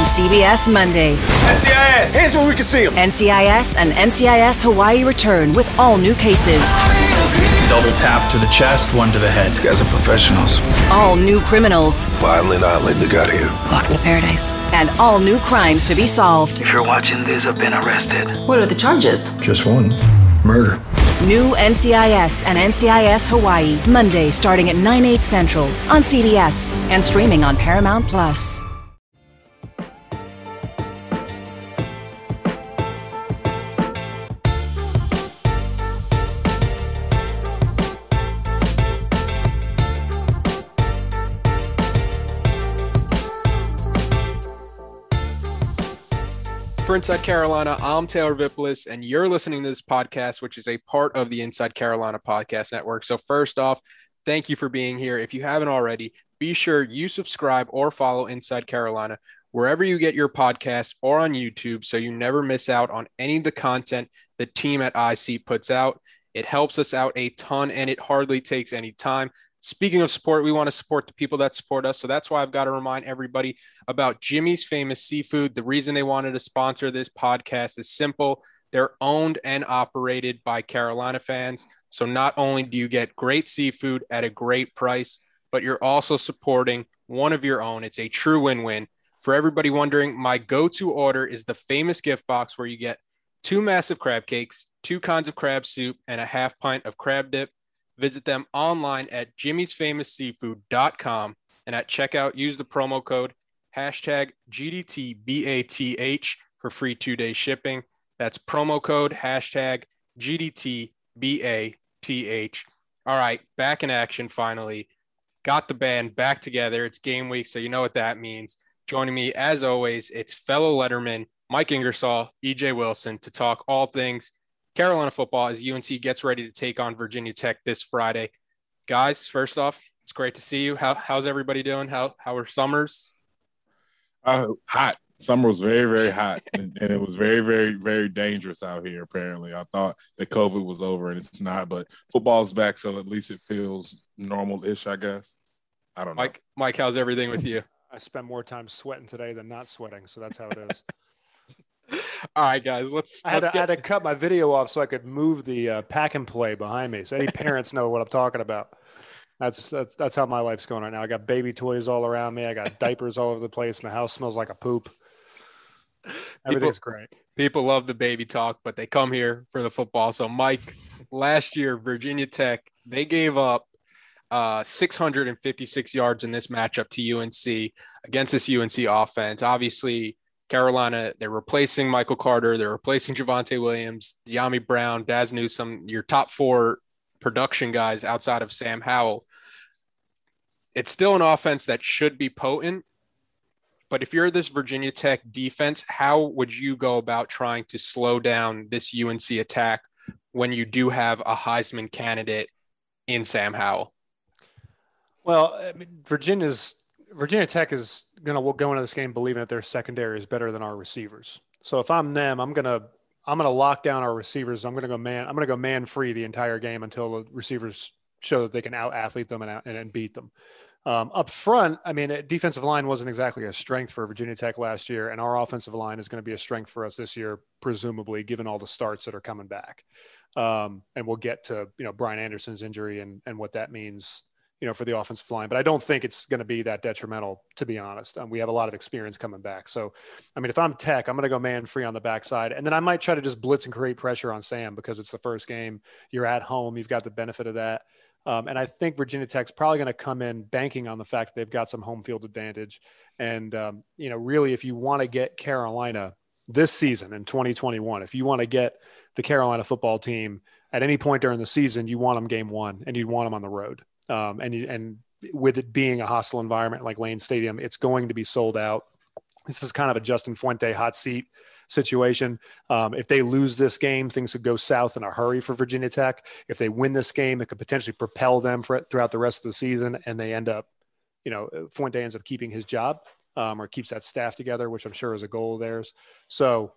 CBS Monday. NCIS! Hands where we can see them! NCIS and NCIS Hawaii return with all new cases. Double tap to the chest, one to the head. These guys are professionals. All new criminals. Violent Island, they got here. Welcome to paradise. And all new crimes to be solved. If you're watching this, I've been arrested. What are the charges? Just one. Murder. New NCIS and NCIS Hawaii, Monday starting at 9/8 Central on CBS and streaming on Paramount Plus. For Inside Carolina, I'm Taylor Vipolis, and you're listening to this podcast, which is a part of the Inside Carolina Podcast Network. So first off, thank you for being here. If you haven't already, be sure you subscribe or follow Inside Carolina wherever you get your podcasts or on YouTube so you never miss out on any of the content the team at IC puts out. It helps us out a ton, and it hardly takes any time. Speaking of support, we want to support the people that support us. So that's why I've got to remind everybody about Jimmy's Famous Seafood. The reason they wanted to sponsor this podcast is simple. They're owned and operated by Carolina fans. So not only do you get great seafood at a great price, but you're also supporting one of your own. It's a true win-win. For everybody wondering, my go-to order is the Famous Gift Box, where you get 2 massive crab cakes, 2 kinds of crab soup, and a half pint of crab dip. Visit them online at jimmysfamousseafood.com, and at checkout, use the promo code hashtag GDTBATH for free 2-day shipping. That's promo code hashtag GDTBATH. All right, back in action finally. Got the band back together. It's game week, so you know what that means. Joining me, as always, it's fellow Letterman Mike Ingersoll, EJ Wilson, to talk all things Carolina football as UNC gets ready to take on Virginia Tech this Friday. Guys, first off, it's great to see you. How's everybody doing? How are summers? Hot. Summer was very, very hot, and it was very, very, very dangerous out here, apparently. I thought that COVID was over, and it's not, but football's back, so at least it feels normal-ish, I guess. I don't know. Mike, how's everything with you? I spent more time sweating today than not sweating, so that's how it is. All right, guys, I had to cut my video off so I could move the pack and play behind me. So any parents know what I'm talking about. That's how my life's going right now. I got baby toys all around me. I got diapers all over the place. My house smells like a poop. Everything's great. People love the baby talk, but they come here for the football. So, Mike, last year, Virginia Tech, they gave up 656 yards in this matchup to UNC against this UNC offense. Obviously, Carolina, they're replacing Michael Carter. They're replacing Javonte Williams, De'Ami Brown, Daz Newsome, your top 4 production guys outside of Sam Howell. It's still an offense that should be potent. But if you're this Virginia Tech defense, how would you go about trying to slow down this UNC attack when you do have a Heisman candidate in Sam Howell? Well, I mean, Virginia Tech is going to go into this game believing that their secondary is better than our receivers. So if I'm them, I'm going to lock down our receivers. I'm going to go man free the entire game until the receivers show that they can out athlete them and beat them. Up front, I mean, defensive line wasn't exactly a strength for Virginia Tech last year, and our offensive line is going to be a strength for us this year, presumably, given all the starts that are coming back. And we'll get to, Brian Anderson's injury and what that means, for the offensive line. But I don't think it's going to be that detrimental, to be honest. We have a lot of experience coming back. So, I mean, if I'm Tech, I'm going to go man free on the backside. And then I might try to just blitz and create pressure on Sam because it's the first game. You're at home. You've got the benefit of that. And I think Virginia Tech's probably going to come in banking on the fact that they've got some home field advantage. And, really, if you want to get Carolina this season in 2021, if you want to get the Carolina football team at any point during the season, you want them game one and you'd want them on the road. And with it being a hostile environment like Lane Stadium, it's going to be sold out. This is kind of a Justin Fuente hot seat situation. If they lose this game, things could go south in a hurry for Virginia Tech. If they win this game, it could potentially propel them throughout the rest of the season. And they end up, Fuente ends up keeping his job or keeps that staff together, which I'm sure is a goal of theirs. So,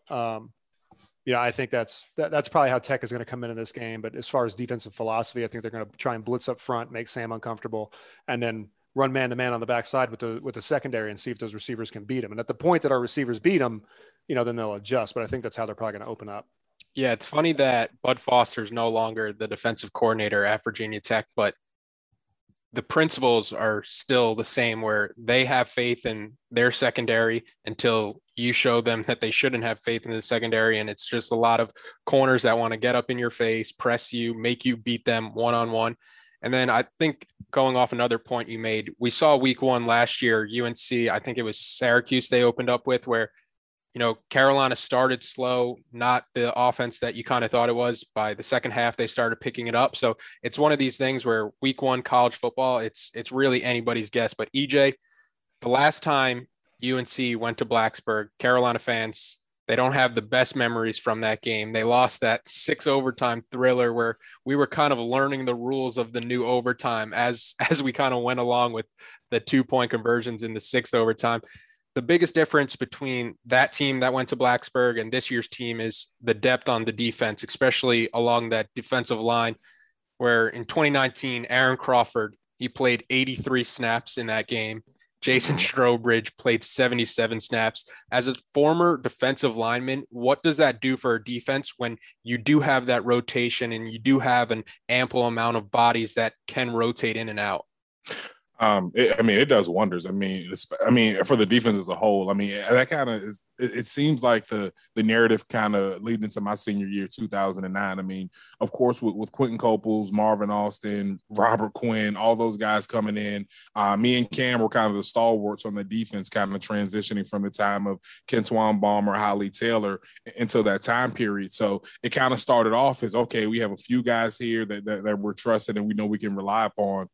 I think that's probably how Tech is going to come into this game. But as far as defensive philosophy, I think they're going to try and blitz up front, make Sam uncomfortable, and then run man-to-man on the backside with the secondary and see if those receivers can beat them. And at the point that our receivers beat them, then they'll adjust. But I think that's how they're probably going to open up. Yeah, it's funny that Bud Foster's no longer the defensive coordinator at Virginia Tech, but the principles are still the same, where they have faith in their secondary until you show them that they shouldn't have faith in the secondary. And it's just a lot of corners that want to get up in your face, press you, make you beat them one-on-one. And then I think going off another point you made, we saw week 1 last year, UNC, I think it was Syracuse they opened up with, where, Carolina started slow, not the offense that you kind of thought it was. By the second half, they started picking it up. So it's one of these things where week 1 college football, it's really anybody's guess. But EJ, the last time UNC went to Blacksburg, Carolina fans, they don't have the best memories from that game. They lost that 6 overtime thriller where we were kind of learning the rules of the new overtime as we kind of went along with the 2-point conversions in the 6th overtime. The biggest difference between that team that went to Blacksburg and this year's team is the depth on the defense, especially along that defensive line, where in 2019, Aaron Crawford, he played 83 snaps in that game. Jason Strowbridge played 77 snaps. As a former defensive lineman, what does that do for a defense when you do have that rotation and you do have an ample amount of bodies that can rotate in and out? It does wonders. For the defense as a whole, that kind of is, it seems like the narrative kind of leading into my senior year, 2009. Of course, with Quentin Coples, Marvin Austin, Robert Quinn, all those guys coming in, me and Cam were kind of the stalwarts on the defense, kind of transitioning from the time of Kentwan Balmer, Holly Taylor until that time period. So it kind of started off as, okay, we have a few guys here that we're trusted and we know we can rely upon,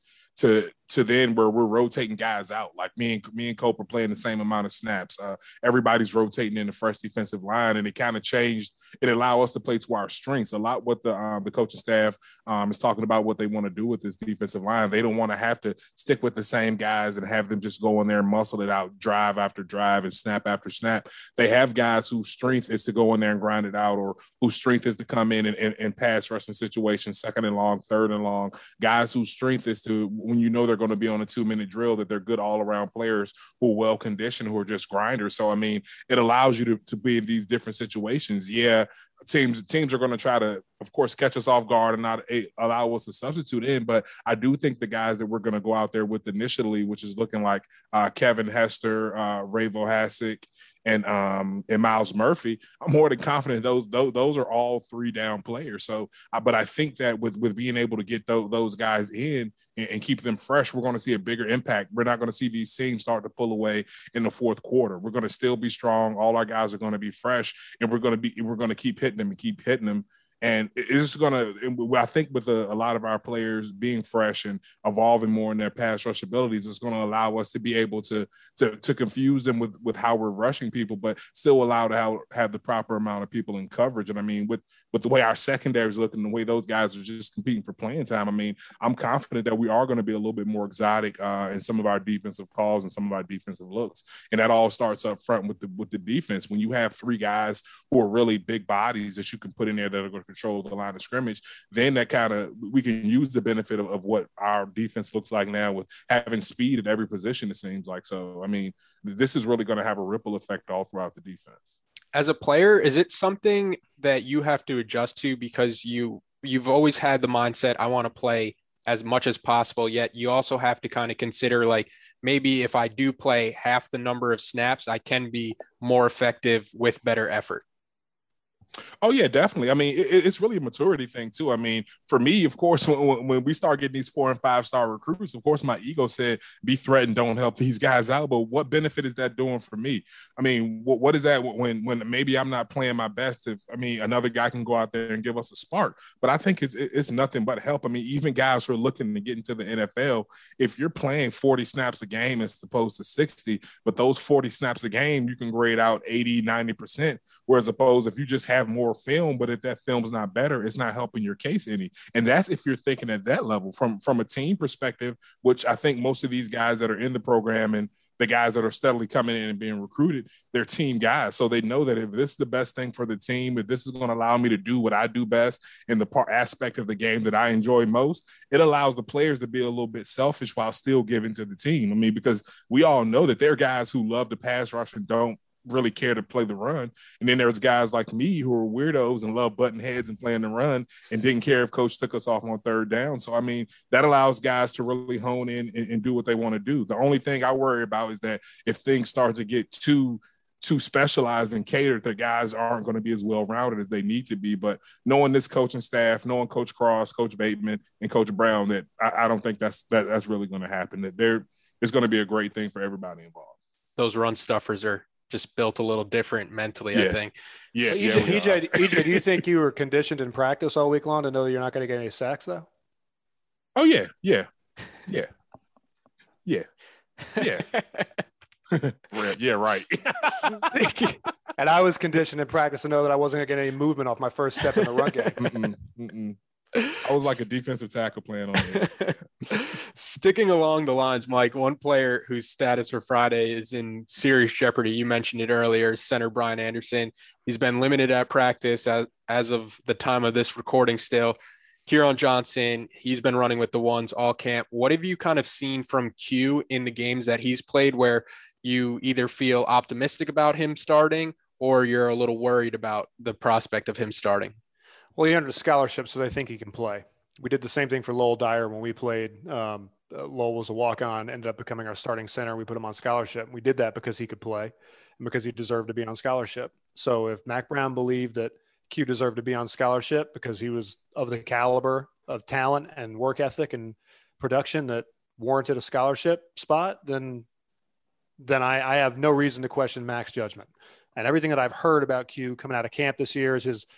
to then where we're rotating guys out. Like me and Cope are playing the same amount of snaps. Everybody's rotating in the fresh defensive line, and it kind of changed. It allowed us to play to our strengths. A lot what the coaching staff is talking about what they want to do with this defensive line. They don't want to have to stick with the same guys and have them just go in there and muscle it out drive after drive and snap after snap. They have guys whose strength is to go in there and grind it out, or whose strength is to come in and pass rushing situations, 2nd and long, 3rd and long. Guys whose strength is to, when they're going to be on a 2-minute drill, that they're good all-around players who are well-conditioned, who are just grinders. So, it allows you to be in these different situations. Yeah, teams are going to try to, of course, catch us off guard and not allow us to substitute in. But I do think the guys that we're going to go out there with initially, which is looking like Kevin Hester, Ravo Hasek, and Miles Murphy, I'm more than confident those are all 3-down players. So, but I think that with being able to get those guys in and keep them fresh, we're going to see a bigger impact. We're not going to see these teams start to pull away in the 4th quarter. We're going to still be strong. All our guys are going to be fresh, and we're going to keep hitting them. And it's going to, I think with a lot of our players being fresh and evolving more in their pass rush abilities, it's going to allow us to be able to confuse them with how we're rushing people, but still allow to have the proper amount of people in coverage. And with the way our secondary is looking, the way those guys are just competing for playing time, I'm confident that we are going to be a little bit more exotic in some of our defensive calls and some of our defensive looks. And that all starts up front with the defense. When you have 3 guys who are really big bodies that you can put in there that are going to control the line of scrimmage, then that kind of, we can use the benefit of what our defense looks like now with having speed at every position, it seems like. So, this is really going to have a ripple effect all throughout the defense. As a player, is it something that you have to adjust to because you've always had the mindset, I want to play as much as possible, yet you also have to kind of consider, like, maybe if I do play half the number of snaps, I can be more effective with better effort? Oh, yeah, definitely. It's really a maturity thing, too. For me, of course, when we start getting these 4- and 5-star recruits, of course, my ego said, be threatened, don't help these guys out. But what benefit is that doing for me? What is that when maybe I'm not playing my best? If another guy can go out there and give us a spark. But I think it's nothing but help. Even guys who are looking to get into the NFL, if you're playing 40 snaps a game as opposed to 60, but those 40 snaps a game, you can grade out 80, 90%. Whereas opposed if you just have more film, but if that film's not better, it's not helping your case any. And that's if you're thinking at that level from a team perspective, which I think most of these guys that are in the program and the guys that are steadily coming in and being recruited, they're team guys. So they know that if this is the best thing for the team, if this is going to allow me to do what I do best in the aspect of the game that I enjoy most, it allows the players to be a little bit selfish while still giving to the team. I mean, because we all know that there are guys who love to pass rush and don't really care to play the run. And then there's guys like me who are weirdos and love button heads and playing the run and didn't care if coach took us off on third down. So, I mean, that allows guys to really hone in and do what they want to do. The only thing I worry about is that if things start to get too specialized and catered, the guys aren't going to be as well-rounded as they need to be. But knowing this coaching staff, knowing Coach Cross, Coach Bateman, and Coach Brown, that I don't think that's really going to happen. That it's going to be a great thing for everybody involved. Those run stuffers are just built a little different mentally, I think. Yeah. EJ, do you think you were conditioned in practice all week long to know that you're not going to get any sacks, though? Oh, yeah. Yeah. Yeah, right. And I was conditioned in practice to know that I wasn't going to get any movement off my first step in the run game. I was like a defensive tackle playing on it. Sticking along the lines, Mike, one player whose status for Friday is in serious jeopardy. You mentioned it earlier, center Brian Anderson. He's been limited at practice as of the time of this recording still. Kieran Johnson, he's been running with the ones all camp. What have you kind of seen from Q in the games that he's played where you either feel optimistic about him starting or you're a little worried about the prospect of him starting? Well, he earned a scholarship, so they think he can play. We did the same thing for Lowell Dyer when we played. Lowell was a walk-on, ended up becoming our starting center. We put him on scholarship. We did that because he could play and because he deserved to be on scholarship. So if Mack Brown believed that Q deserved to be on scholarship because he was of the caliber of talent and work ethic and production that warranted a scholarship spot, then I have no reason to question Mack's judgment. And everything that I've heard about Q coming out of camp this year is his,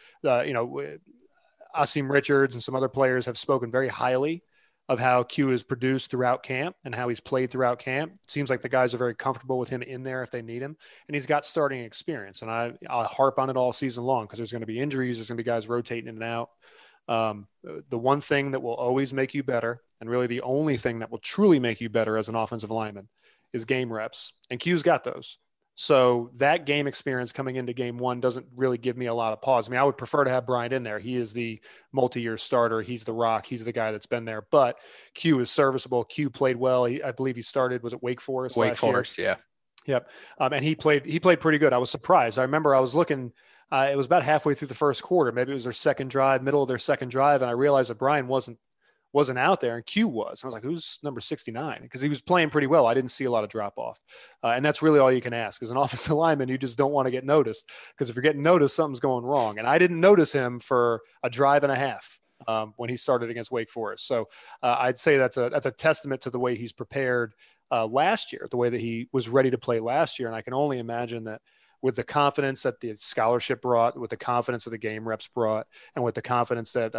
Asim Richards and some other players have spoken very highly of how Q has produced throughout camp and how he's played throughout camp. It seems like the guys are very comfortable with him in there if they need him. And he's got starting experience. And I'll harp on it all season long because there's going to be injuries. There's going to be guys rotating in and out. The one thing that will always make you better, and really the only thing that will truly make you better as an offensive lineman, is game reps. And Q's got those. So that game experience coming into game one doesn't really give me a lot of pause. I mean, I would prefer to have Bryant in there. He is the multi-year starter. He's the rock. He's the guy that's been there. But Q is serviceable. Q played well. I believe he started, was it Wake Forest last year? Yeah. Yep. And he played pretty good. I was surprised. I remember I was looking, it was about halfway through the first quarter. Maybe it was their second drive, middle of their second drive. And I realized that Brian wasn't out there and Q was. I was like, who's number 69? Because he was playing pretty well. I didn't see a lot of drop off. And that's really all you can ask. As an offensive lineman, you just don't want to get noticed because if you're getting noticed, something's going wrong. And I didn't notice him for a drive and a half when he started against Wake Forest. So I'd say that's a testament to the way he's prepared last year, the way that he was ready to play last year. And I can only imagine that with the confidence that the scholarship brought, with the confidence that the game reps brought, and with the confidence that,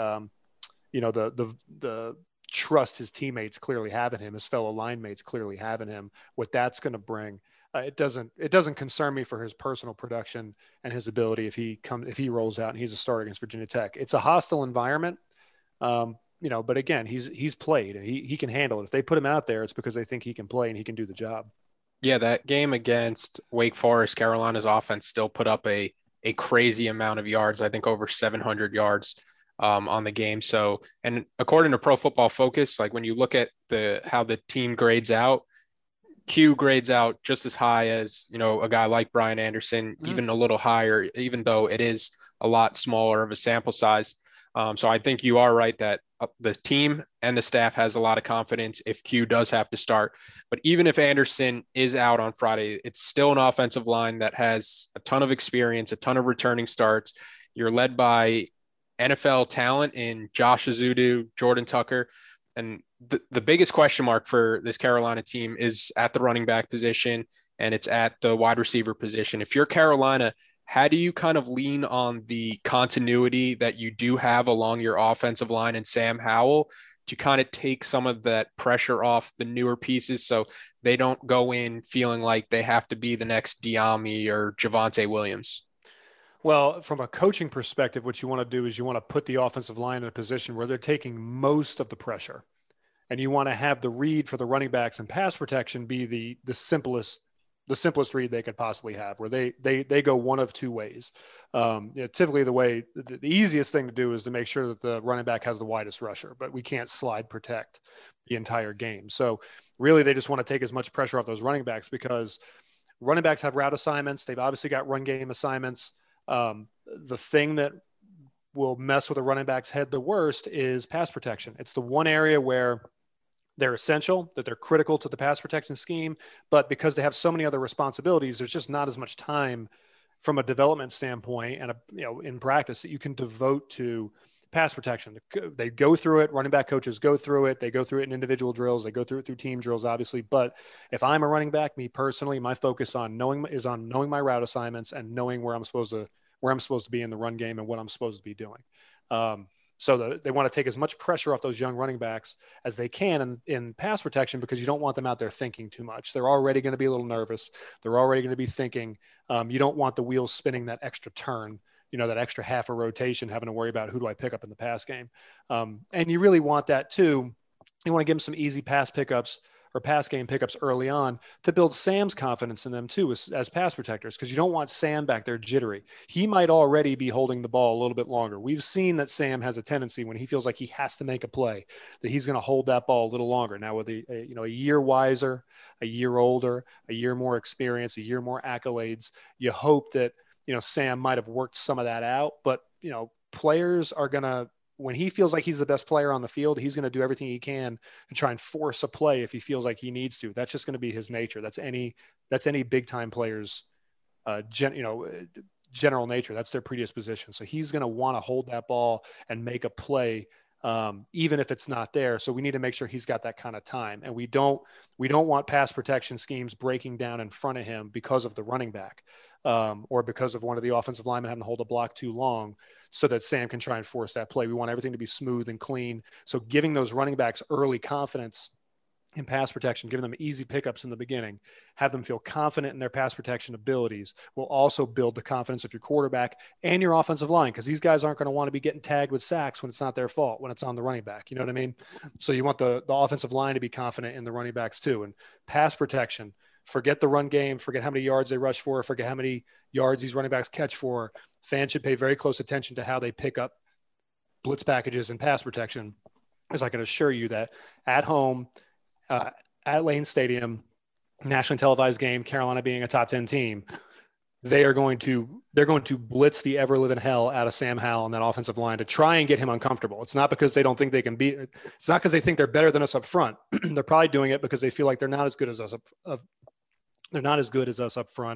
the trust his teammates clearly have in him, his fellow line mates clearly have in him, what that's going to bring. It doesn't concern me for his personal production and his ability if he rolls out and he's a starter against Virginia Tech. It's a hostile environment, but again, he's played. He can handle it. If they put him out there, it's because they think he can play and he can do the job. Yeah, that game against Wake Forest, Carolina's offense still put up a crazy amount of yards. I think over 700 yards. On the game. So, and according to Pro Football Focus, like when you look at how the team grades out, Q grades out just as high as, a guy like Brian Anderson, even a little higher, even though it is a lot smaller of a sample size. So I think you are right that the team and the staff has a lot of confidence if Q does have to start. But even if Anderson is out on Friday, it's still an offensive line that has a ton of experience, a ton of returning starts. You're led by NFL talent in Josh Azudu, Jordan Tucker. And the biggest question mark for this Carolina team is at the running back position, and it's at the wide receiver position. If you're Carolina, how do you kind of lean on the continuity that you do have along your offensive line and Sam Howell to kind of take some of that pressure off the newer pieces so they don't go in feeling like they have to be the next Diami or Javonte Williams? Well, from a coaching perspective, what you want to do is you want to put the offensive line in a position where they're taking most of the pressure. and you want to have the read for the running backs and pass protection be the simplest read they could possibly have, where they go one of two ways. Typically the easiest thing to do is to make sure that the running back has the widest rusher, but we can't slide protect the entire game. So really they just want to take as much pressure off those running backs, because running backs have route assignments. They've obviously got run game assignments. The thing that will mess with a running back's head the worst is pass protection. It's the one area where they're essential, that they're critical to the pass protection scheme, but because they have so many other responsibilities, there's just not as much time from a development standpoint and in practice that you can devote to pass protection. They go through it. Running back coaches go through it. They go through it in individual drills. They go through it through team drills, obviously. But if I'm a running back, me personally, my focus is on knowing my route assignments and knowing where I'm supposed to be in the run game and what I'm supposed to be doing. So they want to take as much pressure off those young running backs as they can in pass protection, because you don't want them out there thinking too much. They're already going to be a little nervous. They're already going to be thinking. You don't want the wheels spinning that extra turn, that extra half a rotation, having to worry about who do I pick up in the pass game. And you really want that too. You want to give them some easy pass pickups or pass game pickups early on to build Sam's confidence in them too as pass protectors, because you don't want Sam back there jittery. He might already be holding the ball a little bit longer. We've seen that Sam has a tendency when he feels like he has to make a play that he's going to hold that ball a little longer. Now with a year wiser, a year older, a year more experience, a year more accolades, you hope that, Sam might have worked some of that out, but players are going to, when he feels like he's the best player on the field, he's going to do everything he can to try and force a play if he feels like he needs to. That's just going to be his nature. That's any big time player's, general nature. That's their predisposition. So he's going to want to hold that ball and make a play, even if it's not there. So we need to make sure he's got that kind of time. And we don't want pass protection schemes breaking down in front of him because of the running back, or because of one of the offensive linemen having to hold a block too long, so that Sam can try and force that play. We want everything to be smooth and clean. So giving those running backs early confidence in pass protection, giving them easy pickups in the beginning, have them feel confident in their pass protection abilities, will also build the confidence of your quarterback and your offensive line, because these guys aren't going to want to be getting tagged with sacks when it's not their fault, when it's on the running back. You know what I mean? So you want the offensive line to be confident in the running backs too. And pass protection, forget the run game, forget how many yards they rush for, forget how many yards these running backs catch for. Fans should pay very close attention to how they pick up blitz packages and pass protection, as I can assure you that at home, at Lane Stadium, nationally televised game, Carolina being a top 10 team, they're going to blitz the ever living hell out of Sam Howell and that offensive line to try and get him uncomfortable. It's not because they don't think they can beat it. It's not because they think they're better than us up front. They're probably doing it because they feel like they're not as good as us up front.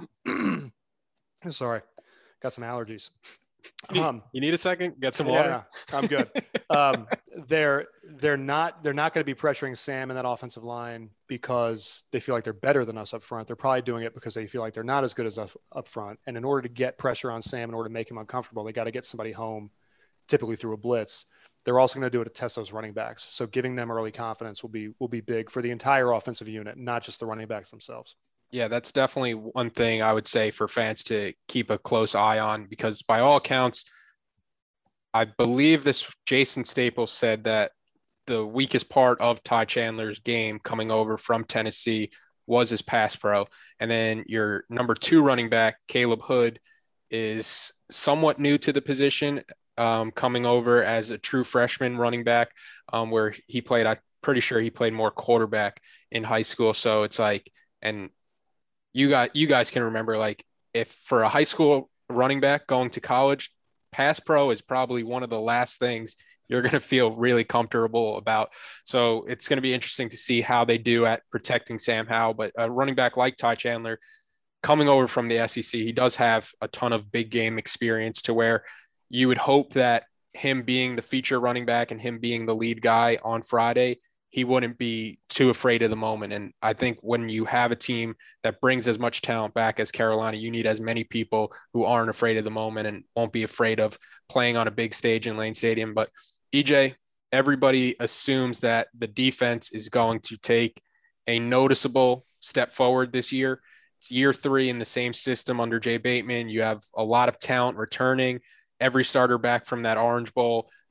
Sorry, got some allergies. You need a second? Get some water? Yeah, I'm good. They're not going to be pressuring Sam and that offensive line because they feel like they're better than us up front. They're probably doing it because they feel like they're not as good as us up front. And in order to get pressure on Sam, in order to make him uncomfortable, they got to get somebody home, typically through a blitz. They're also going to do it to test those running backs. So giving them early confidence will be big for the entire offensive unit, not just the running backs themselves. Yeah, that's definitely one thing I would say for fans to keep a close eye on, because by all accounts, I believe Jason Staples said that the weakest part of Ty Chandler's game coming over from Tennessee was his pass pro. And then your number 2 running back, Caleb Hood, is somewhat new to the position, coming over as a true freshman running back, where I'm pretty sure he played more quarterback in high school. So it's like, and you guys can remember, like, if for a high school running back going to college, pass pro is probably one of the last things you're going to feel really comfortable about. So it's going to be interesting to see how they do at protecting Sam Howell. But a running back like Ty Chandler coming over from the SEC, he does have a ton of big game experience, to where you would hope that him being the feature running back and him being the lead guy on Friday, he wouldn't be too afraid of the moment. And I think when you have a team that brings as much talent back as Carolina, you need as many people who aren't afraid of the moment and won't be afraid of playing on a big stage in Lane Stadium. But EJ, everybody assumes that the defense is going to take a noticeable step forward this year. It's year 3 in the same system under Jay Bateman. You have a lot of talent returning, every starter back from that Orange Bowl.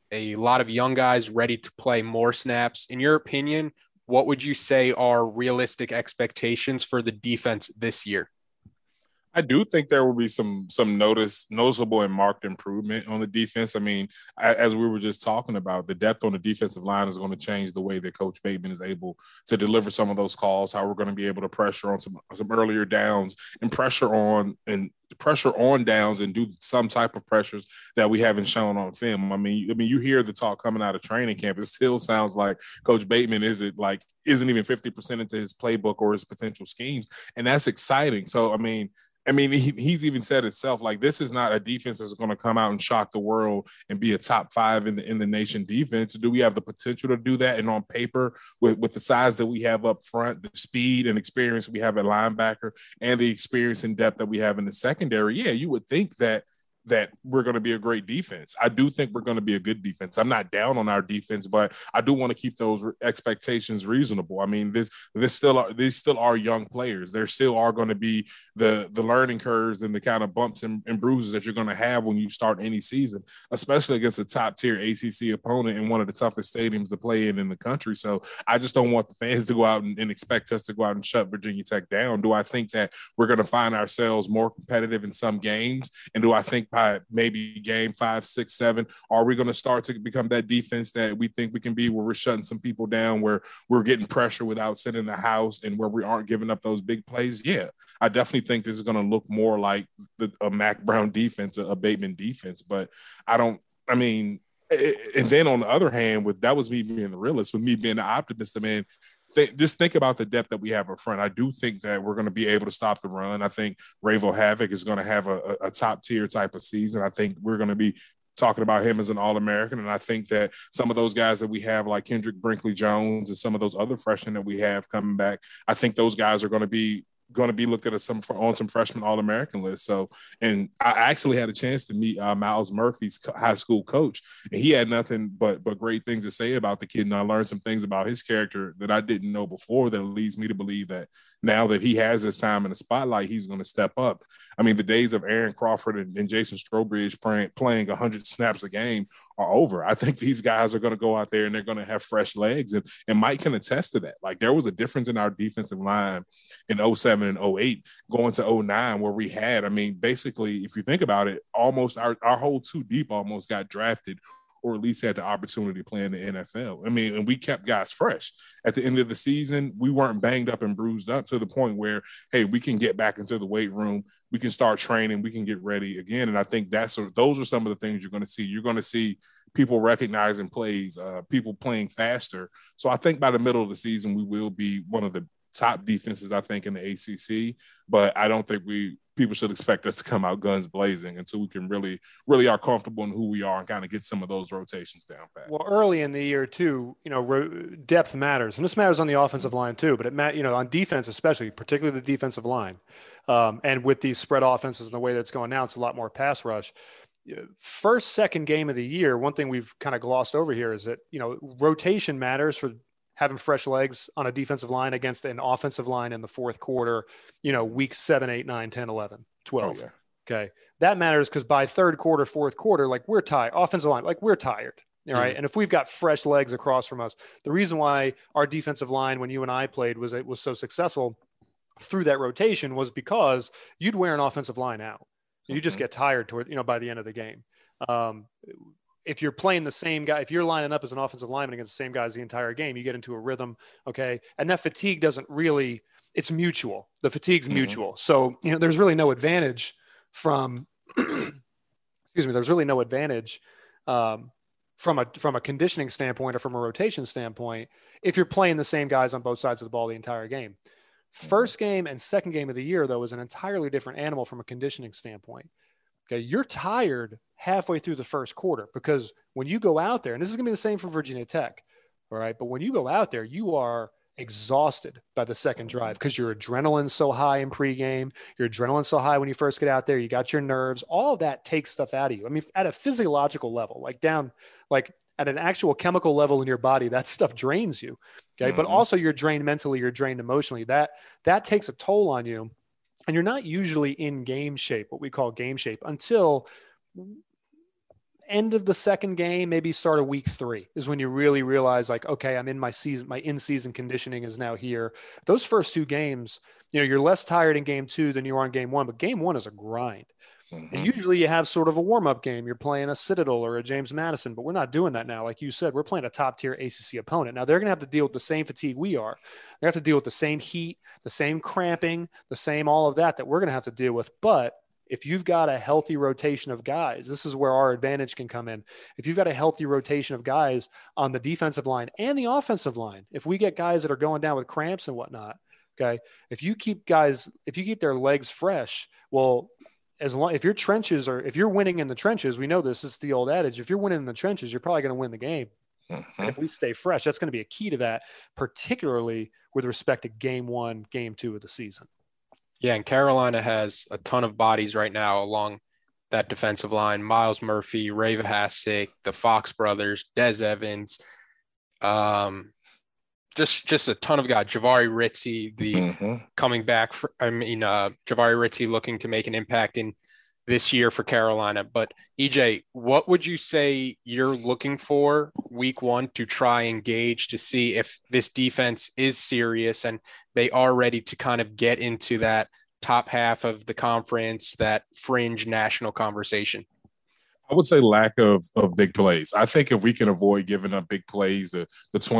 a lot of young guys ready to play more snaps. In your opinion, what would you say are realistic expectations for the defense this year? I do think there will be some noticeable and marked improvement on the defense. I mean, as we were just talking about, the depth on the defensive line is going to change the way that Coach Bateman is able to deliver some of those calls, how we're going to be able to pressure on some earlier downs and pressure on downs and do some type of pressures that we haven't shown on film. I mean, you hear the talk coming out of training camp. It still sounds like Coach Bateman isn't even 50% into his playbook or his potential schemes, and that's exciting. So, I mean, he's even said itself, like, this is not a defense that's going to come out and shock the world and be a top 5 in the nation defense. Do we have the potential to do that? And on paper, with the size that we have up front, the speed and experience we have at linebacker, and the experience and depth that we have in the secondary, yeah, you would think that we're going to be a great defense. I do think we're going to be a good defense. I'm not down on our defense, but I do want to keep those expectations reasonable. I mean, these still are young players. There still are going to be the learning curves and the kind of bumps and bruises that you're going to have when you start any season, especially against a top tier ACC opponent in one of the toughest stadiums to play in the country. So I just don't want the fans to go out and expect us to go out and shut Virginia Tech down. Do I think that we're going to find ourselves more competitive in some games? And do I think maybe game 5, 6, 7, are we going to start to become that defense that we think we can be, where we're shutting some people down, where we're getting pressure without sitting in the house, and where we aren't giving up those big plays? Yeah, I definitely think this is going to look more like a Mack Brown defense, a Bateman defense. But and then on the other hand, that was me being the realist, with me being the optimist, just think about the depth that we have up front. I do think that we're going to be able to stop the run. I think Ravo Havoc is going to have a top tier type of season. I think we're going to be talking about him as an All-American. And I think that some of those guys that we have, like Kendrick Brinkley Jones and some of those other freshmen that we have coming back, I think those guys are going to be looked at as on some freshman All-American lists. So, and I actually had a chance to meet Miles Murphy's high school coach, and he had nothing but great things to say about the kid. And I learned some things about his character that I didn't know before, that leads me to believe that now that he has his time in the spotlight, he's going to step up. I mean, the days of Aaron Crawford and Jason Strowbridge playing 100 snaps a game are over. I think these guys are going to go out there and they're going to have fresh legs, and Mike can attest to that. Like, there was a difference in our defensive line in 07 and 08 going to 09, where we had, basically, if you think about it, almost our whole 2 deep almost got drafted, or at least had the opportunity to play in the NFL. And we kept guys fresh. At the end of the season, we weren't banged up and bruised up to the point where, hey, we can get back into the weight room, we can start training, we can get ready again. And I think those are some of the things you're going to see. You're going to see people recognizing plays, people playing faster. So I think by the middle of the season, we will be one of the top defenses, I think, in the ACC. But I don't think people should expect us to come out guns blazing until we can really are comfortable in who we are and kind of get some of those rotations down pat. Well, early in the year too, depth matters, and this matters on the offensive line too. But on defense, especially, particularly the defensive line, and with these spread offenses and the way that's going now, it's a lot more pass rush. First, second game of the year, one thing we've kind of glossed over here is that rotation matters for having fresh legs on a defensive line against an offensive line in the fourth quarter, weeks 7, 8, 9, 10, 11, 12. Oh, yeah. Okay. That matters because by third quarter, fourth quarter, like, we're tired. Offensive line, like, we're tired. All right. And if we've got fresh legs across from us, the reason why our defensive line, when you and I played, was so successful through that rotation was because you'd wear an offensive line out. You just get tired by the end of the game. If you're playing the same guy, if you're lining up as an offensive lineman against the same guys the entire game, you get into a rhythm. Okay. And that fatigue it's mutual. The fatigue's mutual. So, there's really no advantage from, there's really no advantage from a conditioning standpoint or from a rotation standpoint if you're playing the same guys on both sides of the ball the entire game. First game and second game of the year, though, is an entirely different animal from a conditioning standpoint. Okay, you're tired halfway through the first quarter because when you go out there, and this is going to be the same for Virginia Tech, all right, but when you go out there, you are exhausted by the second drive because your adrenaline's so high in pregame, your adrenaline's so high when you first get out there, you got your nerves, all of that takes stuff out of you. At a physiological level, at an actual chemical level in your body, that stuff drains you. Okay. But also you're drained mentally, you're drained emotionally. That takes a toll on you. And you're not usually in game shape, what we call game shape, until end of the second game, maybe start of week 3 is when you really realize like, okay, I'm in my season, my in-season conditioning is now here. Those first 2 games, you're less tired in game 2 than you are in game 1, but game 1 is a grind. Mm-hmm. And usually you have sort of a warm-up game. You're playing a Citadel or a James Madison, but we're not doing that now. Like you said, we're playing a top-tier ACC opponent. Now they're going to have to deal with the same fatigue we are. They have to deal with the same heat, the same cramping, the same all of that we're going to have to deal with. But if you've got a healthy rotation of guys, this is where our advantage can come in. If you've got a healthy rotation of guys on the defensive line and the offensive line, if we get guys that are going down with cramps and whatnot, okay, if you keep their legs fresh, well, if you're winning in the trenches, we know this is the old adage. If you're winning in the trenches, you're probably going to win the game. Mm-hmm. If we stay fresh, that's going to be a key to that, particularly with respect to game 1, game 2 of the season. Yeah, and Carolina has a ton of bodies right now along that defensive line. Miles Murphy, Ray Vahasik, the Fox brothers, Des Evans, just a ton of guys. Jahvaree Ritzie, coming back. Jahvaree Ritzie looking to make an impact in this year for Carolina. But EJ, what would you say you're looking for week 1 to try and gauge to see if this defense is serious and they are ready to kind of get into that top half of the conference, that fringe national conversation? I would say lack of big plays. I think if we can avoid giving up big plays, the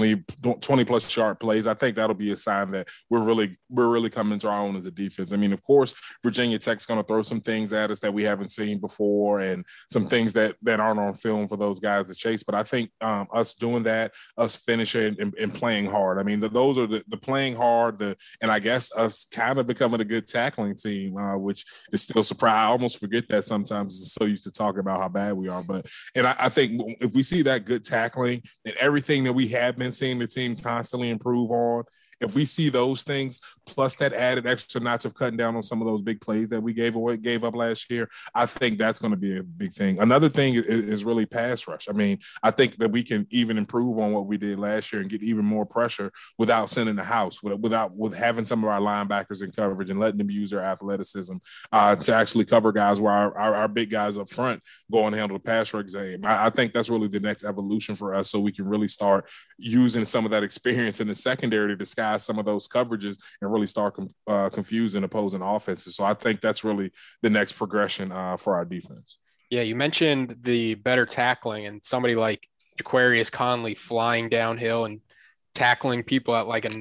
20 plus yard plays, I think that'll be a sign that we're really coming to our own as a defense. I mean, of course, Virginia Tech's going to throw some things at us that we haven't seen before and some things that aren't on film for those guys to chase. But I think us doing that, us finishing and playing hard. I mean, those are the playing hard, and I guess us kind of becoming a good tackling team, which is still surprising. I almost forget that sometimes. I'm so used to talking about how bad we are, and I think if we see that good tackling and everything that we have been seeing the team constantly improve on, if we see those things plus that added extra notch of cutting down on some of those big plays that we gave up last year, I think that's going to be a big thing. Another thing is really pass rush. I mean, I think that we can even improve on what we did last year and get even more pressure without sending the house, with having some of our linebackers in coverage and letting them use their athleticism to actually cover guys where our big guys up front go and handle the pass rush game. I think that's really the next evolution for us, so we can really start using some of that experience in the secondary to disguise some of those coverages and really start confusing opposing offenses. So I think that's really the next progression for our defense. Yeah, you mentioned the better tackling, and somebody like Jaquarius Conley flying downhill and tackling people at like a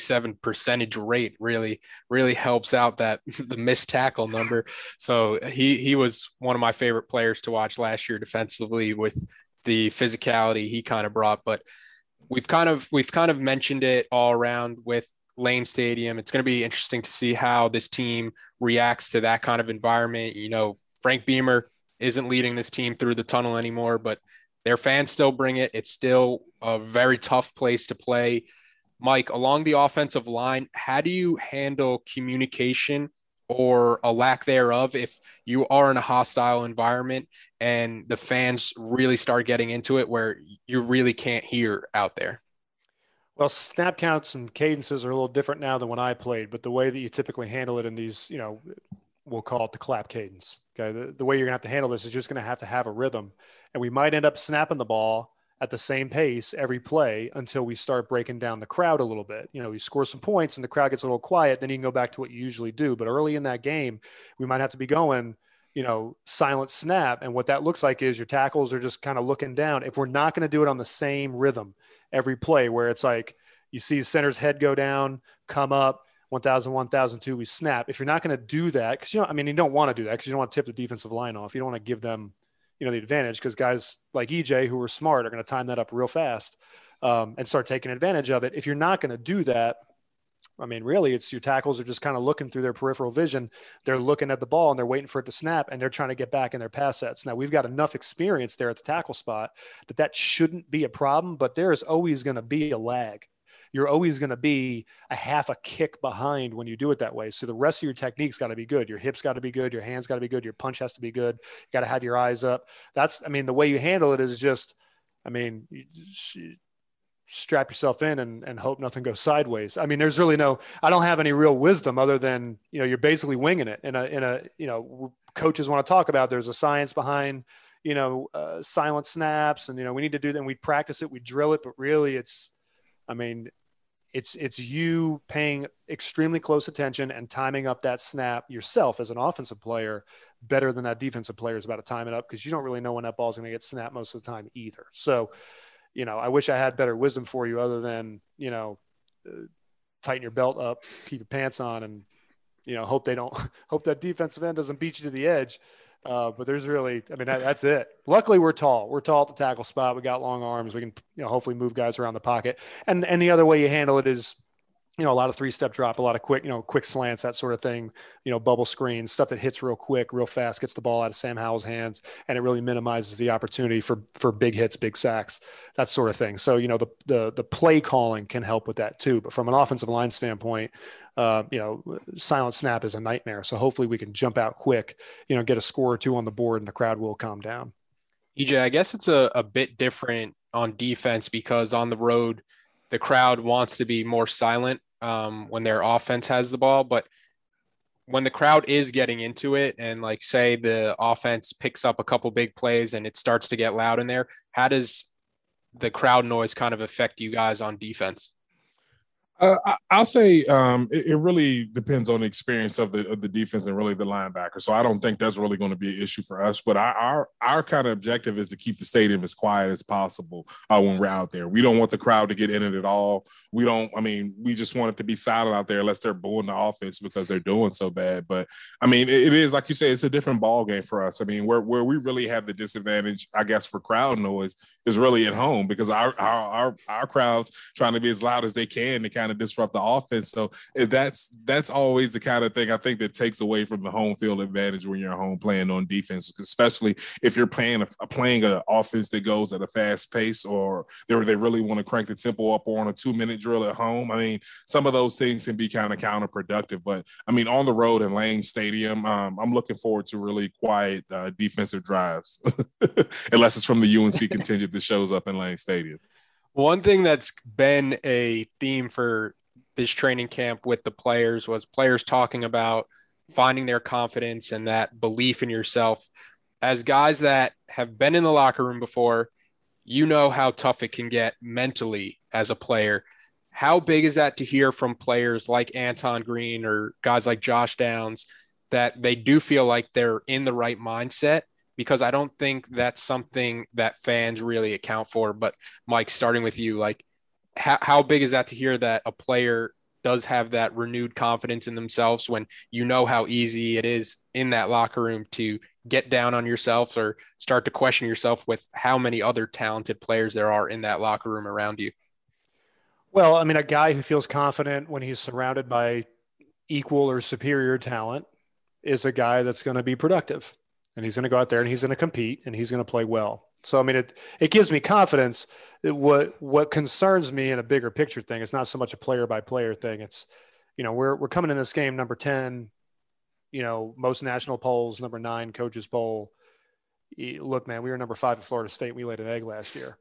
97% rate really helps out that the missed tackle number. So he was one of my favorite players to watch last year defensively with the physicality he kind of brought. But we've kind of mentioned it all around with Lane Stadium. It's going to be interesting to see how this team reacts to that kind of environment. You know, Frank Beamer isn't leading this team through the tunnel anymore, but their fans still bring it. It's still a very tough place to play. Mike, along the offensive line, how do you handle communication or a lack thereof if you are in a hostile environment and the fans really start getting into it where you really can't hear out there? Well, snap counts and cadences are a little different now than when I played, but the way that you typically handle it in these, we'll call it the clap cadence. Okay. The way you're gonna have to handle this is just going to have a rhythm, and we might end up snapping the ball at the same pace every play until we start breaking down the crowd a little bit. You score some points and the crowd gets a little quiet, then you can go back to what you usually do. But early in that game, we might have to be going, silent snap. And what that looks like is your tackles are just kind of looking down. If we're not going to do it on the same rhythm every play, where it's like you see the center's head go down, come up, 1,000, 1,002, we snap. If you're not going to do that, because you don't want to do that because you don't want to tip the defensive line off. You don't want to give them the advantage, because guys like EJ who are smart are going to time that up real fast and start taking advantage of it. If you're not going to do that, really it's your tackles are just kind of looking through their peripheral vision. They're looking at the ball and they're waiting for it to snap, and they're trying to get back in their pass sets. Now we've got enough experience there at the tackle spot that shouldn't be a problem, but there is always going to be a lag. You're always going to be a half a kick behind when you do it that way. So the rest of your technique's got to be good. Your hips got to be good. Your hands got to be good. Your punch has to be good. You got to have your eyes up. The way you handle it is just, you strap yourself in and hope nothing goes sideways. There's really I don't have any real wisdom other than, you're basically winging it. Coaches want to talk about, there's a science behind, silent snaps, and we need to do that. And we practice it, we drill it, but really it's you paying extremely close attention and timing up that snap yourself as an offensive player better than that defensive player is about to time it up, because you don't really know when that ball is going to get snapped most of the time either. So, I wish I had better wisdom for you other than, tighten your belt up, keep your pants on, and, hope that defensive end doesn't beat you to the edge. But there's really, that's it. Luckily, we're tall. We're tall at the tackle spot. We got long arms. We can, hopefully move guys around the pocket. And the other way you handle it is, a lot of 3-step drop, a lot of quick slants, that sort of thing, bubble screens, stuff that hits real quick, real fast, gets the ball out of Sam Howell's hands, and it really minimizes the opportunity for big hits, big sacks, that sort of thing. So, the play calling can help with that too. But from an offensive line standpoint, silent snap is a nightmare. So hopefully we can jump out quick, get a score or two on the board, and the crowd will calm down. EJ, I guess it's a bit different on defense, because on the road, the crowd wants to be more silent when their offense has the ball. But when the crowd is getting into it, and like say the offense picks up a couple big plays and it starts to get loud in there, how does the crowd noise kind of affect you guys on defense? I'll say it really depends on the experience of the defense and really the linebacker. So I don't think that's really going to be an issue for us. But our kind of objective is to keep the stadium as quiet as possible when we're out there. We don't want the crowd to get in it at all. We just want it to be silent out there unless they're booing the offense because they're doing so bad. But it is, like you say, it's a different ball game for us. Where we really have the disadvantage, I guess, for crowd noise is really at home, because our crowd's trying to be as loud as they can to kind of disrupt the offense. So that's always the kind of thing I think that takes away from the home field advantage when you're at home playing on defense, especially if you're playing an offense that goes at a fast pace, or they really want to crank the tempo up, or on a 2-minute drill at home. Some of those things can be kind of counterproductive. But on the road in Lane Stadium, I'm looking forward to really quiet defensive drives, unless it's from the UNC contingent that shows up in Lane Stadium. One thing that's been a theme for this training camp with the players was players talking about finding their confidence and that belief in yourself. As guys that have been in the locker room before, how tough it can get mentally as a player. How big is that to hear from players like Anton Green or guys like Josh Downs, that they do feel like they're in the right mindset? Because I don't think that's something that fans really account for. But Mike, starting with you, how big is that to hear that a player does have that renewed confidence in themselves when how easy it is in that locker room to get down on yourself or start to question yourself with how many other talented players there are in that locker room around you? Well, a guy who feels confident when he's surrounded by equal or superior talent is a guy that's going to be productive. And he's going to go out there and he's going to compete and he's going to play well. So, it gives me confidence. What concerns me in a bigger picture thing, it's not so much a player by player thing. It's, we're coming in this game number 10, most national polls, number 9 coaches poll. Look, man, we were number 5 at Florida State. We laid an egg last year.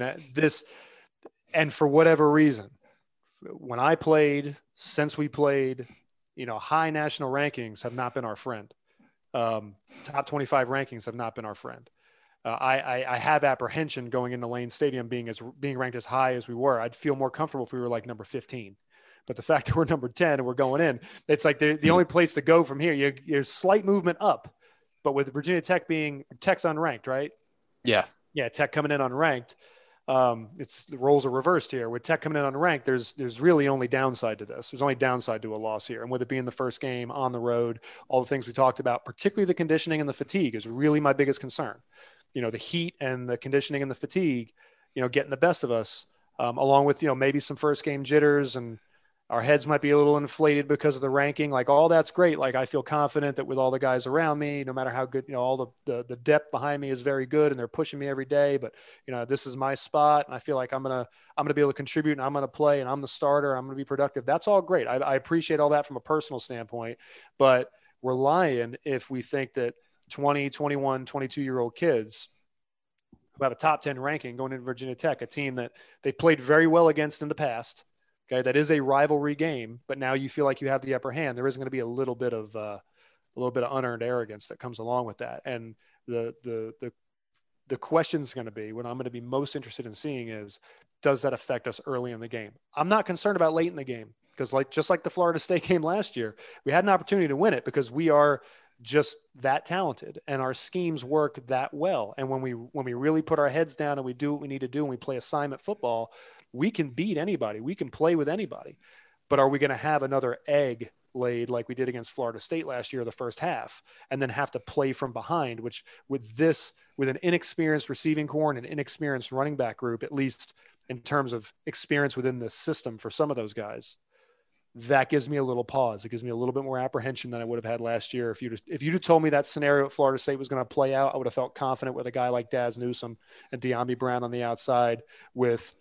And for whatever reason, when I played, since we played, high national rankings have not been our friend. Top 25 rankings have not been our friend. I have apprehension going into Lane Stadium being ranked as high as we were. I'd feel more comfortable if we were like number 15. But the fact that we're number 10 and we're going in, it's like the only place to go from here. You're slight movement up. But with Virginia Tech Tech's unranked, right? Yeah. Yeah, Tech coming in unranked. The roles are reversed here. With Tech coming in unranked, there's really only downside to this. There's only downside to a loss here. And with it being the first game on the road, all the things we talked about, particularly the conditioning and the fatigue, is really my biggest concern. The heat and the conditioning and the fatigue, getting the best of us, along with, maybe some first game jitters, and our heads might be a little inflated because of the ranking. All that's great. I feel confident that with all the guys around me, no matter how good, all the depth behind me is very good and they're pushing me every day, but this is my spot. And I feel like I'm going to be able to contribute, and I'm going to play, and I'm the starter. I'm going to be productive. That's all great. I appreciate all that from a personal standpoint, but we're lying if we think that 20, 21, 22-year-old kids who have a top 10 ranking going into Virginia Tech, a team that they've played very well against in the past, okay, that is a rivalry game, but now you feel like you have the upper hand. There is going to be a little bit of unearned arrogance that comes along with that. And the The question's going to be, what I'm going to be most interested in seeing is, does that affect us early in the game? I'm not concerned about late in the game because just like the Florida State game last year, we had an opportunity to win it because we are just that talented and our schemes work that well. And when we really put our heads down and we do what we need to do and we play assignment football, we can beat anybody. We can play with anybody. But are we going to have another egg laid like we did against Florida State last year, the first half, and then have to play from behind, which with an inexperienced receiving core and an inexperienced running back group, at least in terms of experience within the system for some of those guys, that gives me a little pause. It gives me a little bit more apprehension than I would have had last year. If you'd have told me that scenario at Florida State was going to play out, I would have felt confident with a guy like Daz Newsome and De'Ami Brown on the outside with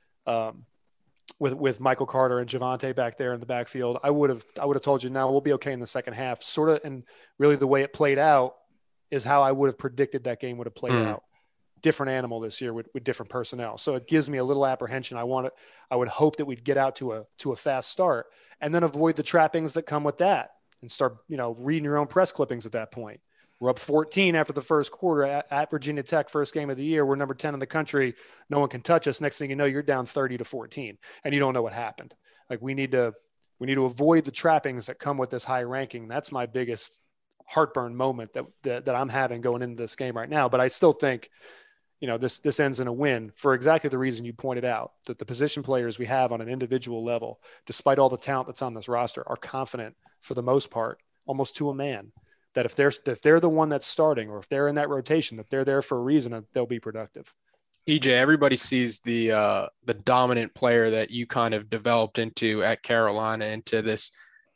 Michael Carter and Javonte back there in the backfield. I would have told you, now we'll be okay in the second half, sort of. And really the way it played out is how I would have predicted that game would have played out. Different animal this year with different personnel. So it gives me a little apprehension. I would hope that we'd get out to a fast start and then avoid the trappings that come with that and start, reading your own press clippings at that point. We're up 14 after the first quarter at Virginia Tech, first game of the year. We're number 10 in the country. No one can touch us. Next thing you know, you're down 30-14 and you don't know what happened. Like we need to avoid the trappings that come with this high ranking. That's my biggest heartburn moment that I'm having going into this game right now. But I still think, this ends in a win for exactly the reason you pointed out, that the position players we have on an individual level, despite all the talent that's on this roster, are confident for the most part, almost to a man, that if they're the one that's starting or if they're in that rotation, that they're there for a reason and they'll be productive. EJ, everybody sees the dominant player that you kind of developed into at Carolina, into this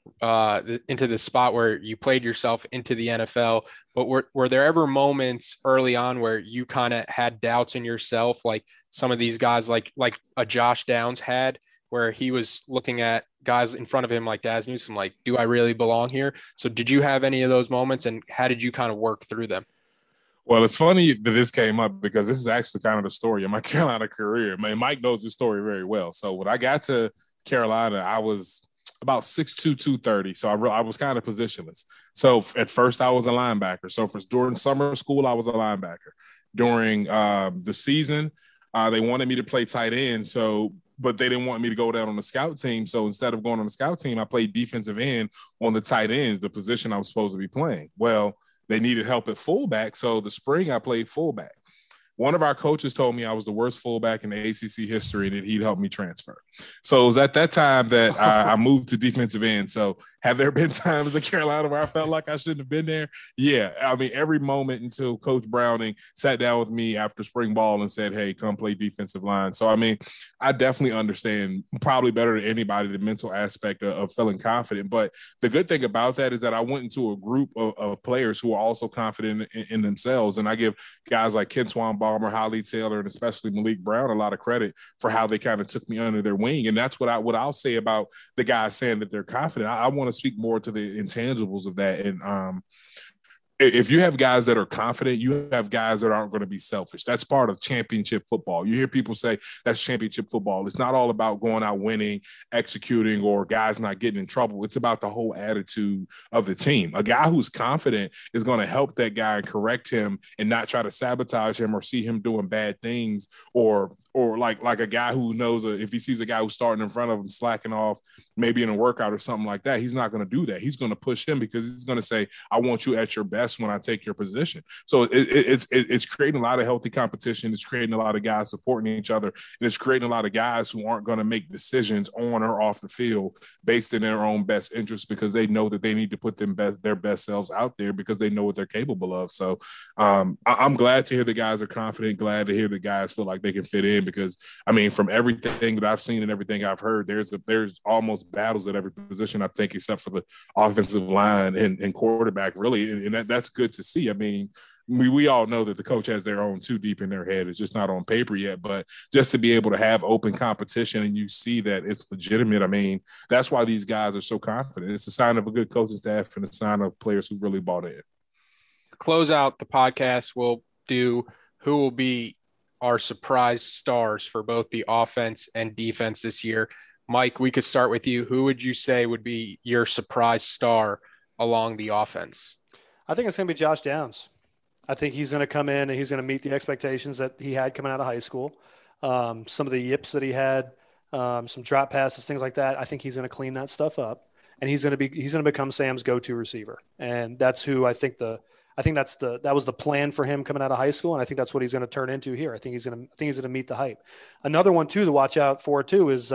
spot where you played yourself into the NFL. But were there ever moments early on where you kind of had doubts in yourself, like some of these guys, like a Josh Downs had, where he was looking at guys in front of him like Daz Newsome, like, do I really belong here? So did you have any of those moments, and how did you kind of work through them? Well, it's funny that this came up because this is actually kind of the story of my Carolina career. Mike knows this story very well. So when I got to Carolina, I was about 6'2", 230. So I was kind of positionless. So at first I was a linebacker. So during summer school, I was a linebacker. During the season, they wanted me to play tight end. But they didn't want me to go down on the scout team. So instead of going on the scout team, I played defensive end on the tight ends, the position I was supposed to be playing. Well, they needed help at fullback. So the spring I played fullback. One of our coaches told me I was the worst fullback in the ACC history and that he'd help me transfer. So it was at that time that I moved to defensive end. So have there been times in Carolina where I felt like I shouldn't have been there? Yeah. I mean, every moment until Coach Browning sat down with me after spring ball and said, hey, come play defensive line. So, I mean, I definitely understand probably better than anybody the mental aspect of feeling confident. But the good thing about that is that I went into a group of players who are also confident in themselves. And I give guys like Kentwan Balmer, Holly Taylor, and especially Malik Brown a lot of credit for how they kind of took me under their wing. And that's what I'll say about the guys saying that they're confident. I want to speak more to the intangibles of that. And if you have guys that are confident, you have guys that aren't going to be selfish. That's part of championship football. You hear people say that's championship football. It's not all about going out winning, executing, or guys not getting in trouble. It's about the whole attitude of the team. A guy who's confident is going to help that guy and correct him and not try to sabotage him or see him doing bad things, or like a guy who knows if he sees a guy who's starting in front of him slacking off, maybe in a workout or something like that, he's not going to do that. He's going to push him because he's going to say, I want you at your best when I take your position. So it's creating a lot of healthy competition. It's creating a lot of guys supporting each other. And it's creating a lot of guys who aren't going to make decisions on or off the field based in their own best interest because they know that they need to put their best selves out there because they know what they're capable of. So I'm glad to hear the guys are confident, glad to hear the guys feel like they can fit in. Because, I mean, from everything that I've seen and everything I've heard, there's almost battles at every position, I think, except for the offensive line and quarterback, really. And that's good to see. I mean, we all know that the coach has their own too deep in their head. It's just not on paper yet. But just to be able to have open competition and you see that it's legitimate, I mean, that's why these guys are so confident. It's a sign of a good coaching staff and a sign of players who really bought in. To close out the podcast, we'll do who will be our surprise stars for both the offense and defense this year. Mike, we could start with you. Who would you say would be your surprise star along the offense? I think it's going to be Josh Downs. I think he's going to come in and he's going to meet the expectations that he had coming out of high school. Some of the yips that he had, some drop passes, things like that. I think he's going to clean that stuff up, and he's going to become Sam's go-to receiver. And that's who I think that was the plan for him coming out of high school. And I think that's what he's going to turn into here. I think he's going to meet the hype. Another one too, to watch out for too, is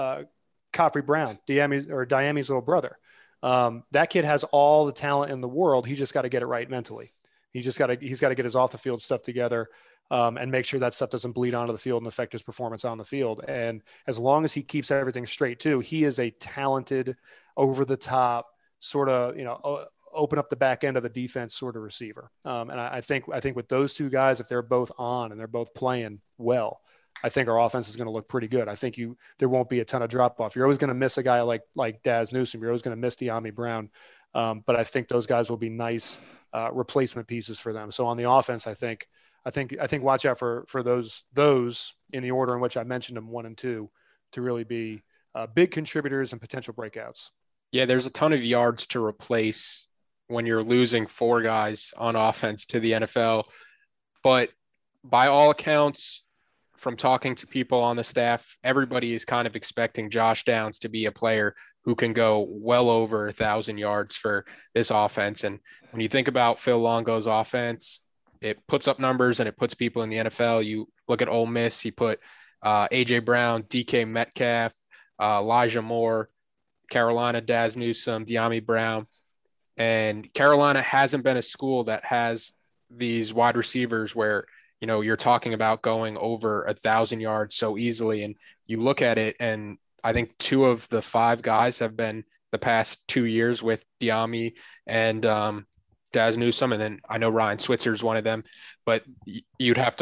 Khafre Brown, Diami's little brother. That kid has all the talent in the world. He just got to get it right mentally. He's got to get his off the field stuff together, and make sure that stuff doesn't bleed onto the field and affect his performance on the field. And as long as he keeps everything straight too, he is a talented, over the top sort of, open up the back end of the defense sort of receiver. And I think with those two guys, if they're both on and they're both playing well, I think our offense is going to look pretty good. I think there won't be a ton of drop off. You're always going to miss a guy like Daz Newsome. You're always going to miss Dyami Brown. But I think those guys will be nice replacement pieces for them. So on the offense, I think watch out for those in the order in which I mentioned them, 1 and 2, to really be big contributors and potential breakouts. Yeah, there's a ton of yards to replace when you're losing 4 guys on offense to the NFL. But by all accounts, from talking to people on the staff, everybody is kind of expecting Josh Downs to be a player who can go well over 1,000 yards for this offense. And when you think about Phil Longo's offense, it puts up numbers and it puts people in the NFL. You look at Ole Miss, he put A.J. Brown, DK Metcalf, Elijah Moore, Carolina, Daz Newsome, Dyami Brown. And Carolina hasn't been a school that has these wide receivers where, you're talking about going over 1,000 yards so easily. And you look at it, and I think 2 of the 5 guys have been the past 2 years with Dyami and Daz Newsome. And then I know Ryan Switzer is one of them, but you'd have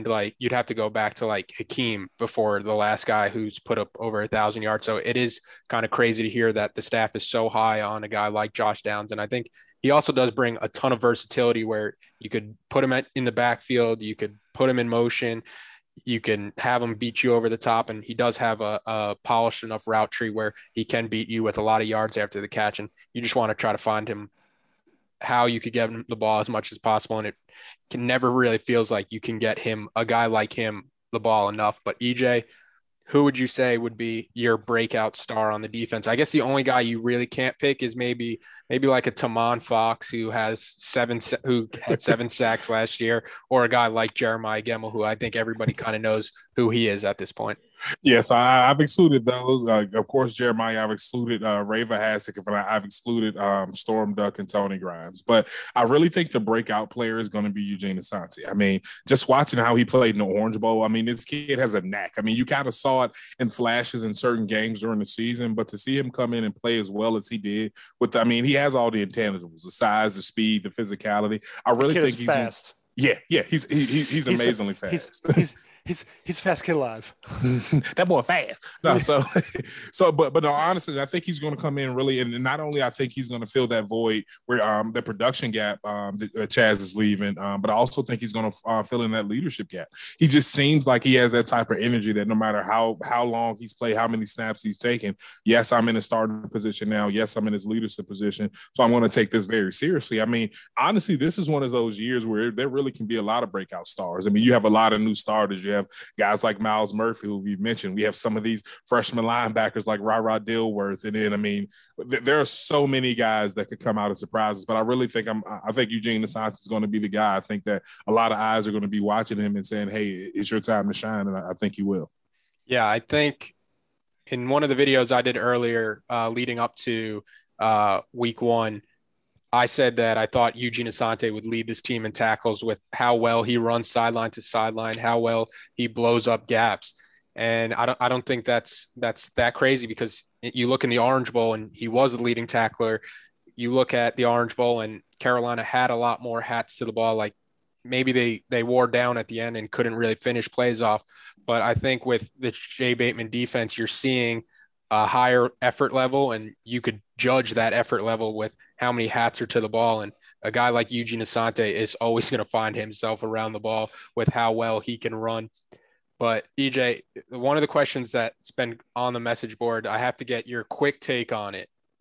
to go back to like Hakeem before the last guy who's put up over 1,000 yards. So it is kind of crazy to hear that the staff is so high on a guy like Josh Downs. And I think he also does bring a ton of versatility where you could put him in the backfield, you could put him in motion, you can have him beat you over the top. And he does have a polished enough route tree where he can beat you with a lot of yards after the catch. And you just want to try to find him how you could get him the ball as much as possible. And it can never really feels like you can get a guy like him, the ball enough. But EJ, who would you say would be your breakout star on the defense? I guess the only guy you really can't pick is maybe like a Tamon Fox who had 7 sacks last year, or a guy like Jeremiah Gemmel, who I think everybody kind of knows who he is at this point. Yes, I've excluded those. Of course, Jeremiah, I've excluded Rava Hasek, but I've excluded Storm Duck and Tony Grimes. But I really think the breakout player is going to be Eugene Asante. I mean, just watching how he played in the Orange Bowl, I mean, this kid has a knack. I mean, you kind of saw it in flashes in certain games during the season, but to see him come in and play as well as he did, he has all the intangibles, the size, the speed, the physicality. I really think he's fast. He's amazingly fast. He's fast kid alive. That boy fast. No, but no, honestly, I think he's going to come in really, and not only I think he's going to fill that void where the production gap that Chaz is leaving, but I also think he's going to fill in that leadership gap. He just seems like he has that type of energy that no matter how long he's played, how many snaps he's taken. Yes, I'm in a starting position now. Yes, I'm in his leadership position. So I'm going to take this very seriously. I mean, honestly, this is one of those years where there really can be a lot of breakout stars. I mean, you have a lot of new starters. You have guys like Miles Murphy, who we've mentioned. We have some of these freshman linebackers like Ra Dilworth. And then, I mean, there are so many guys that could come out as surprises, but I really think I think Eugene Asante is going to be the guy. I think that a lot of eyes are going to be watching him and saying, hey, it's your time to shine. And I think he will. Yeah, I think in one of the videos I did earlier leading up to week 1, I said that I thought Eugene Asante would lead this team in tackles with how well he runs sideline to sideline, how well he blows up gaps. And I don't think that's that crazy, because you look in the Orange Bowl and he was the leading tackler. You look at the Orange Bowl and Carolina had a lot more hats to the ball. Like maybe they wore down at the end and couldn't really finish plays off. But I think with the Jay Bateman defense, you're seeing a higher effort level, and you could judge that effort level with how many hats are to the ball. And a guy like Eugene Asante is always going to find himself around the ball with how well he can run. But EJ, one of the questions that's been on the message board, I have to get your quick take on it.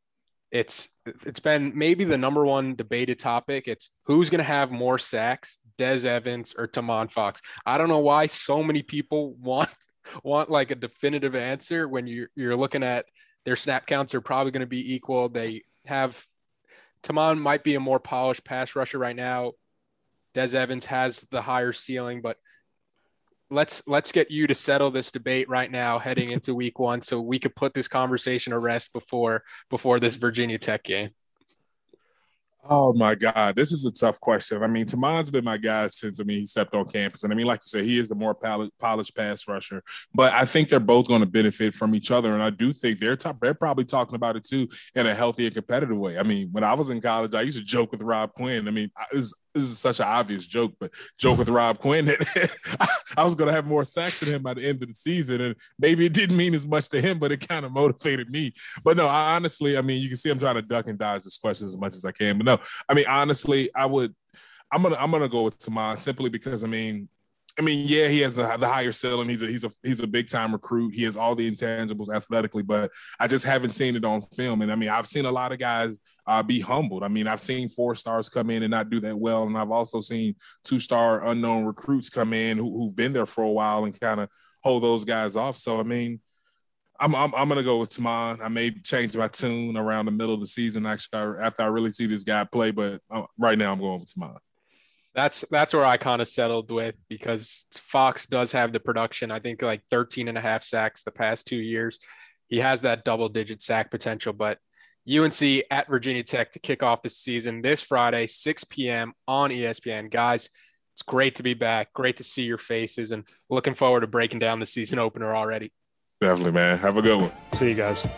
it's been maybe the number one debated topic. It's who's going to have more sacks, Des Evans or Tamon Fox. I don't know why so many people want like a definitive answer when you're looking at their snap counts are probably going to be equal. They have Tamon might be a more polished pass rusher right now. Des Evans has the higher ceiling, but let's get you to settle this debate right now heading into week 1 so we could put this conversation to rest before this Virginia Tech game. Oh, my God. This is a tough question. I mean, Tamon's been my guy since, he stepped on campus. And, like you said, he is the more polished pass rusher. But I think they're both going to benefit from each other. And I do think they're probably talking about it, too, in a healthy and competitive way. When I was in college, I used to joke with Rob Quinn. This is such an obvious joke, but joke with Rob Quinn that I was going to have more sacks than him by the end of the season. And maybe it didn't mean as much to him, but it kind of motivated me. But no, I honestly, you can see I'm trying to duck and dodge this question as much as I can. But no, honestly, I'm gonna go with Tamon simply because yeah, he has the higher ceiling. He's a big time recruit. He has all the intangibles athletically, but I just haven't seen it on film. And I've seen a lot of guys be humbled. I've seen 4 stars come in and not do that well, and I've also seen 2-star unknown recruits come in who've been there for a while and kind of hold those guys off. So I'm gonna go with Tamon. I may change my tune around the middle of the season actually after I really see this guy play, but right now I'm going with Tamon. That's where I kind of settled with, because Fox does have the production. I think like 13.5 sacks the past 2 years. He has that double-digit sack potential, but UNC at Virginia Tech to kick off the season this Friday, 6 p.m. on ESPN. Guys, it's great to be back. Great to see your faces, and looking forward to breaking down the season opener already. Definitely, man. Have a good one. See you guys.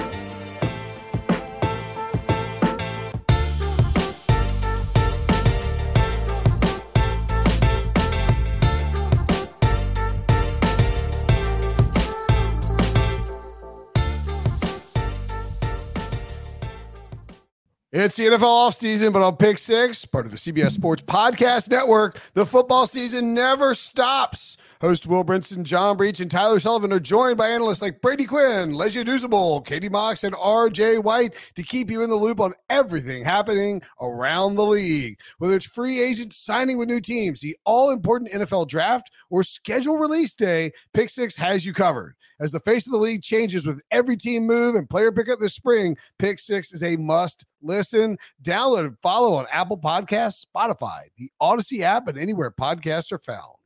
It's the NFL offseason, but on Pick Six, part of the CBS Sports Podcast Network, the football season never stops. Host Will Brinson, John Breach, and Tyler Sullivan are joined by analysts like Brady Quinn, Lesia Dusable, Katie Mox, and RJ White to keep you in the loop on everything happening around the league. Whether it's free agents signing with new teams, the all-important NFL draft, or schedule release day, Pick Six has you covered. As the face of the league changes with every team move and player pickup this spring, Pick Six is a must listen. Download and follow on Apple Podcasts, Spotify, the Odyssey app, and anywhere podcasts are found.